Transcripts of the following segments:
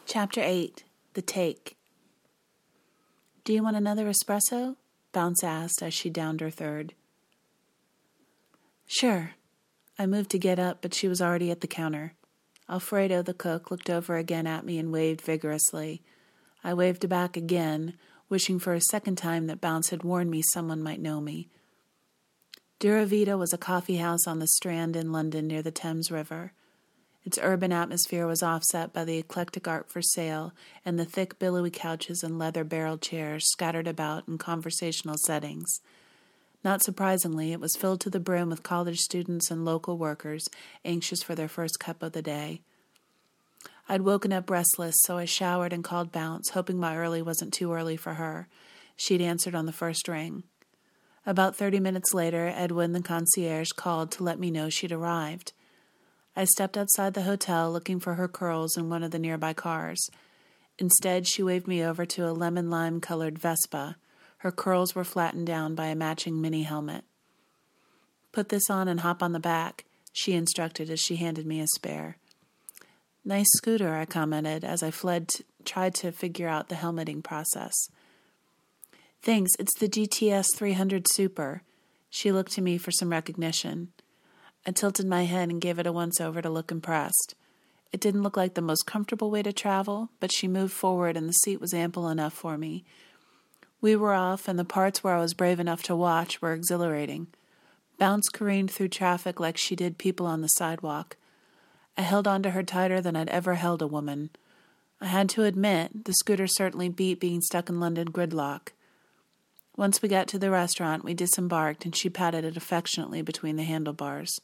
Chapter 8. The Take. "Do you want another espresso?" Bounce asked as she downed her third. "Sure." I moved to get up, but she was already at the counter. Alfredo, the cook, looked over again at me and waved vigorously. I waved back again, wishing for a second time that Bounce had warned me someone might know me. Dura Vita was a coffee house on the Strand in London near the Thames River. Its urban atmosphere was offset by the eclectic art for sale and the thick, billowy couches and leather-barreled chairs scattered about in conversational settings. Not surprisingly, it was filled to the brim with college students and local workers anxious for their first cup of the day. I'd woken up restless, so I showered and called Bounce, hoping my early wasn't too early for her. She'd answered on the first ring. About 30 minutes later, Edwin, the concierge, called to let me know she'd arrived. I stepped outside the hotel looking for her curls in one of the nearby cars. Instead, she waved me over to a lemon-lime-colored Vespa. Her curls were flattened down by a matching mini helmet. "Put this on and hop on the back," she instructed as she handed me a spare. "Nice scooter," I commented as I tried to figure out the helmeting process. "Thanks, it's the GTS 300 Super." She looked to me for some recognition. I tilted my head and gave it a once-over to look impressed. It didn't look like the most comfortable way to travel, but she moved forward and the seat was ample enough for me. We were off, and the parts where I was brave enough to watch were exhilarating. Bounce careened through traffic like she did people on the sidewalk. I held on to her tighter than I'd ever held a woman. I had to admit, the scooter certainly beat being stuck in London gridlock. Once we got to the restaurant, we disembarked, and she patted it affectionately between the handlebars.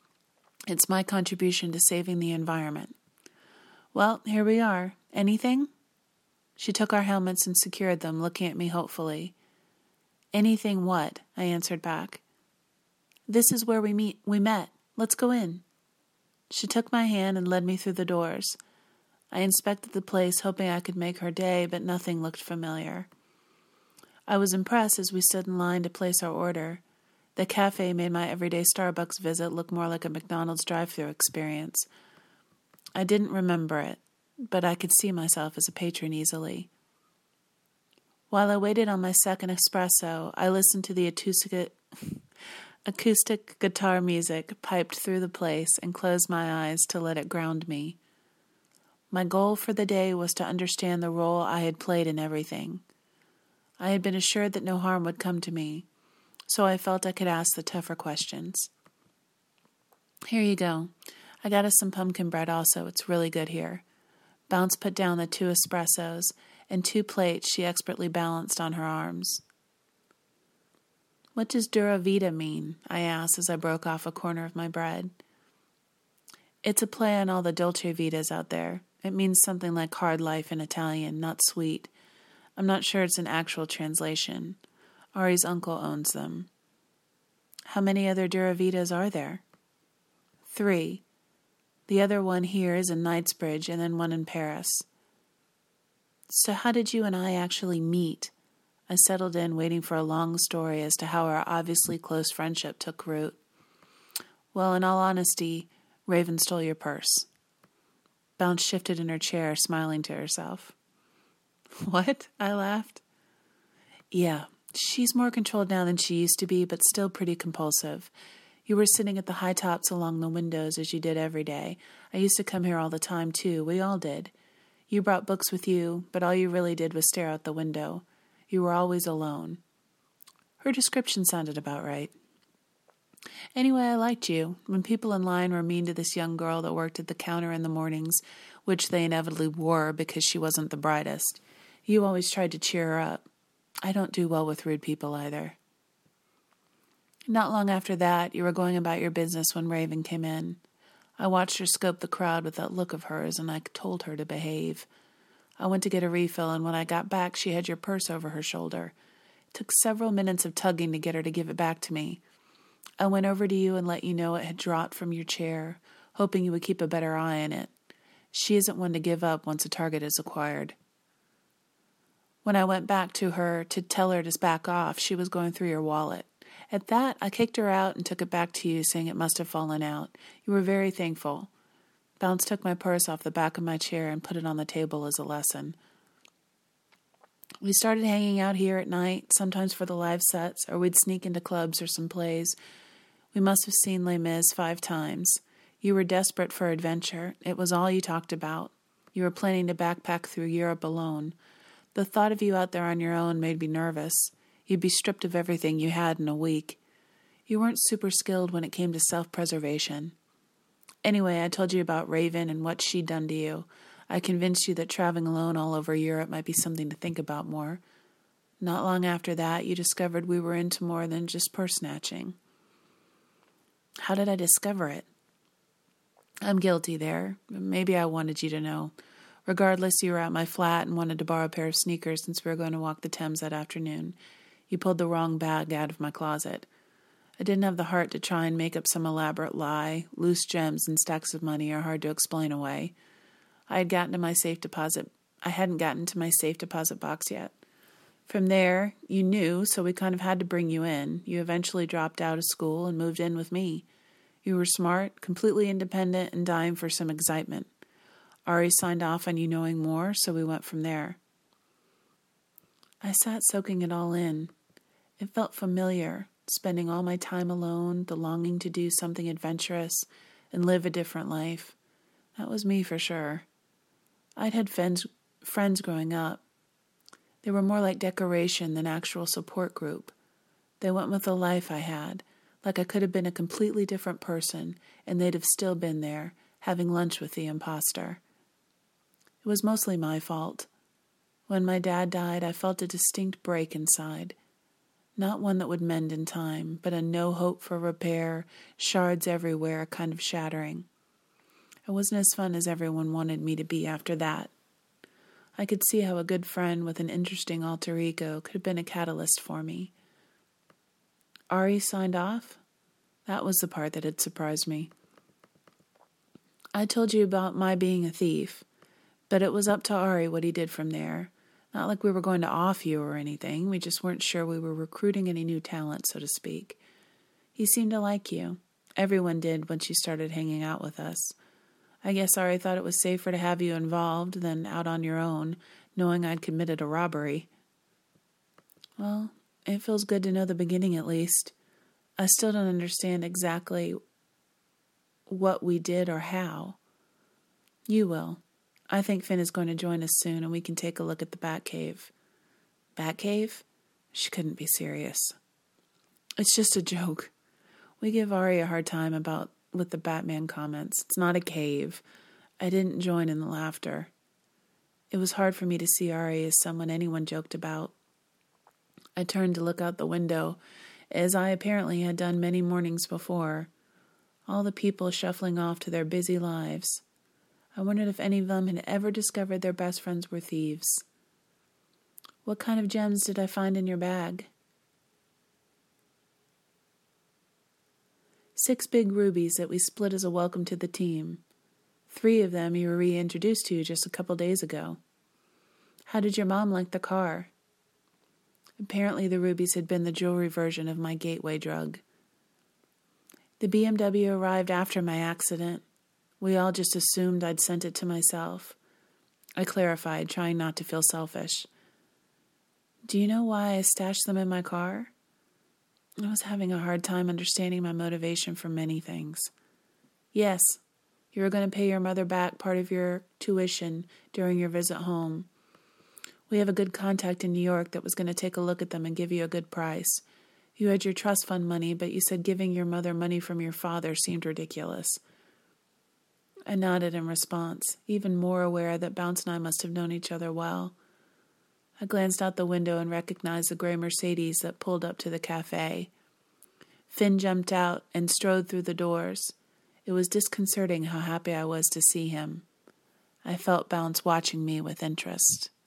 It's my contribution to saving the environment. "Well, here we are. Anything?" She took our helmets and secured them, looking at me hopefully. "Anything what?" I answered back. "This is where we met. Let's go in." She took my hand and led me through the doors. I inspected the place, hoping I could make her day, but nothing looked familiar. I was impressed as we stood in line to place our order. The cafe made my everyday Starbucks visit look more like a McDonald's drive-thru experience. I didn't remember it, but I could see myself as a patron easily. While I waited on my second espresso, I listened to the acoustic guitar music piped through the place and closed my eyes to let it ground me. My goal for the day was to understand the role I had played in everything. I had been assured that no harm would come to me, so I felt I could ask the tougher questions. "Here you go. I got us some pumpkin bread also. It's really good here." Bounce put down the 2 espressos and 2 plates she expertly balanced on her arms. "What does Dura Vita mean?" I asked as I broke off a corner of my bread. "It's a play on all the Dolce Vitas out there. It means something like hard life in Italian, not sweet. I'm not sure it's an actual translation. Ari's uncle owns them." "How many other Dura Vitas are there?" 3. The other one here is in Knightsbridge and then one in Paris." "So how did you and I actually meet?" I settled in, waiting for a long story as to how our obviously close friendship took root. "Well, in all honesty, Raven stole your purse." Bounce shifted in her chair, smiling to herself. "What?" I laughed. "Yeah, she's more controlled now than she used to be, but still pretty compulsive. You were sitting at the high tops along the windows as you did every day. I used to come here all the time, too. We all did. You brought books with you, but all you really did was stare out the window. You were always alone." Her description sounded about right. "Anyway, I liked you. When people in line were mean to this young girl that worked at the counter in the mornings, which they inevitably were because she wasn't the brightest, you always tried to cheer her up. I don't do well with rude people either." "Not long after that, you were going about your business when Raven came in. I watched her scope the crowd with that look of hers, and I told her to behave. I went to get a refill, and when I got back, she had your purse over her shoulder. It took several minutes of tugging to get her to give it back to me. I went over to you and let you know it had dropped from your chair, hoping you would keep a better eye on it. She isn't one to give up once a target is acquired. When I went back to her to tell her to back off, she was going through your wallet. At that, I kicked her out and took it back to you, saying it must have fallen out. You were very thankful. Bounce took my purse off the back of my chair and put it on the table as a lesson. We started hanging out here at night, sometimes for the live sets, or we'd sneak into clubs or some plays. We must have seen Les Mis 5 times. You were desperate for adventure. It was all you talked about. You were planning to backpack through Europe alone. The thought of you out there on your own made me nervous. You'd be stripped of everything you had in a week. You weren't super skilled when it came to self-preservation. Anyway, I told you about Raven and what she'd done to you. I convinced you that traveling alone all over Europe might be something to think about more. Not long after that, you discovered we were into more than just purse snatching. How did I discover it? I'm guilty there. Maybe I wanted you to know. Regardless, you were at my flat and wanted to borrow a pair of sneakers since we were going to walk the Thames that afternoon. You pulled the wrong bag out of my closet. I didn't have the heart to try and make up some elaborate lie. Loose gems and stacks of money are hard to explain away. I hadn't gotten to my safe deposit box yet. From there, you knew, so we kind of had to bring you in. You eventually dropped out of school and moved in with me. You were smart, completely independent, and dying for some excitement. Ari signed off on you knowing more, so we went from there. I sat soaking it all in. It felt familiar, spending all my time alone, the longing to do something adventurous and live a different life. That was me for sure. I'd had friends growing up. They were more like decoration than actual support group. They went with the life I had, like I could have been a completely different person, and they'd have still been there, having lunch with the imposter. It was mostly my fault. When my dad died, I felt a distinct break inside. Not one that would mend in time, but a no hope for repair, shards everywhere, kind of shattering. I wasn't as fun as everyone wanted me to be after that. I could see how a good friend with an interesting alter ego could have been a catalyst for me. Ari signed off? That was the part that had surprised me. I told you about my being a thief, but it was up to Ari what he did from there. Not like we were going to off you or anything. We just weren't sure we were recruiting any new talent, so to speak. He seemed to like you. Everyone did once you started hanging out with us. I guess Ari thought it was safer to have you involved than out on your own, knowing I'd committed a robbery. Well, it feels good to know the beginning at least. I still don't understand exactly what we did or how. You will. I think Finn is going to join us soon and we can take a look at the Batcave. Batcave? She couldn't be serious. It's just a joke. We give Ari a hard time with the Batman comments. It's not a cave. I didn't join in the laughter. It was hard for me to see Ari as someone anyone joked about. I turned to look out the window, as I apparently had done many mornings before. All the people shuffling off to their busy lives. I wondered if any of them had ever discovered their best friends were thieves. What kind of gems did I find in your bag? 6 big rubies that we split as a welcome to the team. 3 of them you were reintroduced to just a couple days ago. How did your mom like the car? Apparently the rubies had been the jewelry version of my gateway drug. The BMW arrived after my accident. We all just assumed I'd sent it to myself. I clarified, trying not to feel selfish. Do you know why I stashed them in my car? I was having a hard time understanding my motivation for many things. Yes, you were going to pay your mother back part of your tuition during your visit home. We have a good contact in New York that was going to take a look at them and give you a good price. You had your trust fund money, but you said giving your mother money from your father seemed ridiculous. I nodded in response, even more aware that Bounce and I must have known each other well. I glanced out the window and recognized the gray Mercedes that pulled up to the cafe. Finn jumped out and strode through the doors. It was disconcerting how happy I was to see him. I felt Bounce watching me with interest.